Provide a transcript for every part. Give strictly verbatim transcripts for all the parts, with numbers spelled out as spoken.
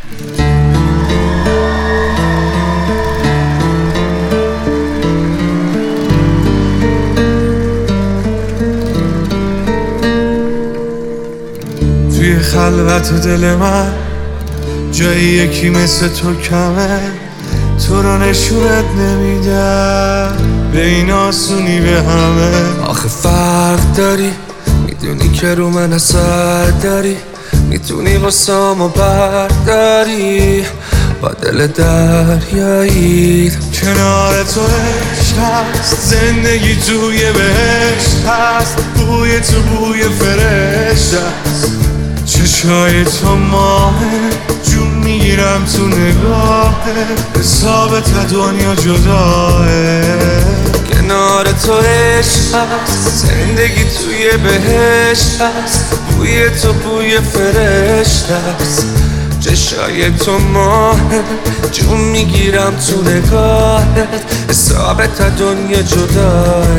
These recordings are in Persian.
توی خلوت دل من جایی یکی مثل تو کمه، تو رو نشونت نمیدم به این آسونی به همه. آخه فرق داری، میدونی که رو من اثر داری، میتونی واسامو برداری با دل دریایی. کنار تو عشق هست، زندگی توی بهشت هست، بوی تو بوی فرشت هست، چشای تو ماهه، جون میگیرم تو نگاهه، حساب تا دنیا جداه. کنار تو عشق هست، زندگی توی بهشت هست، بوی تو بوی فرشت هست، چشای تو ماهه، جون میگیرم تو نگاهت، حساب تا دنیا جداه.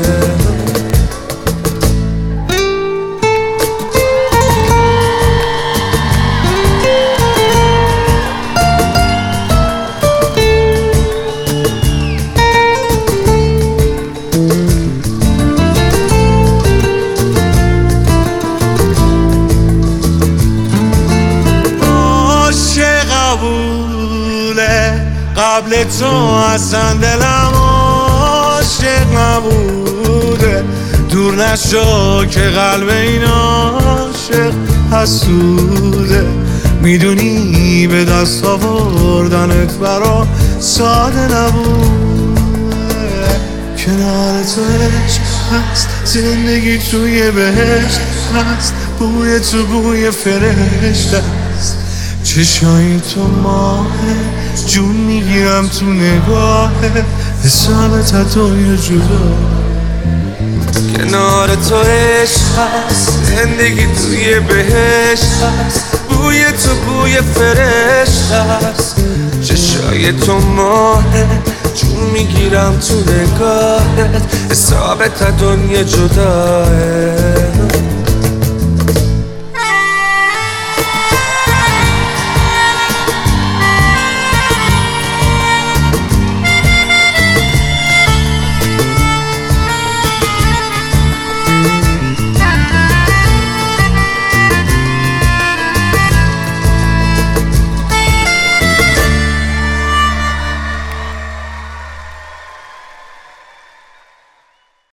قبل تو اصلا دلم عاشق نبوده، دور نشو که قلب این عاشق حسوده. میدونی به دست آوردنت برا ساده نبوده. کنار تو عشق هست، زندگی توی بهشت هست، بوی تو بوی فرشت هست، چشای تو ماهه، جون میگیرم تو نگاهه، حساب تا دنیا جدا. کنار تو عشق هست، زندگی توی بهشت هست، بوی تو بوی فرشت هست، چشای تو ماهه، جون میگیرم تو نگاهت، حساب تا دنیا جداه.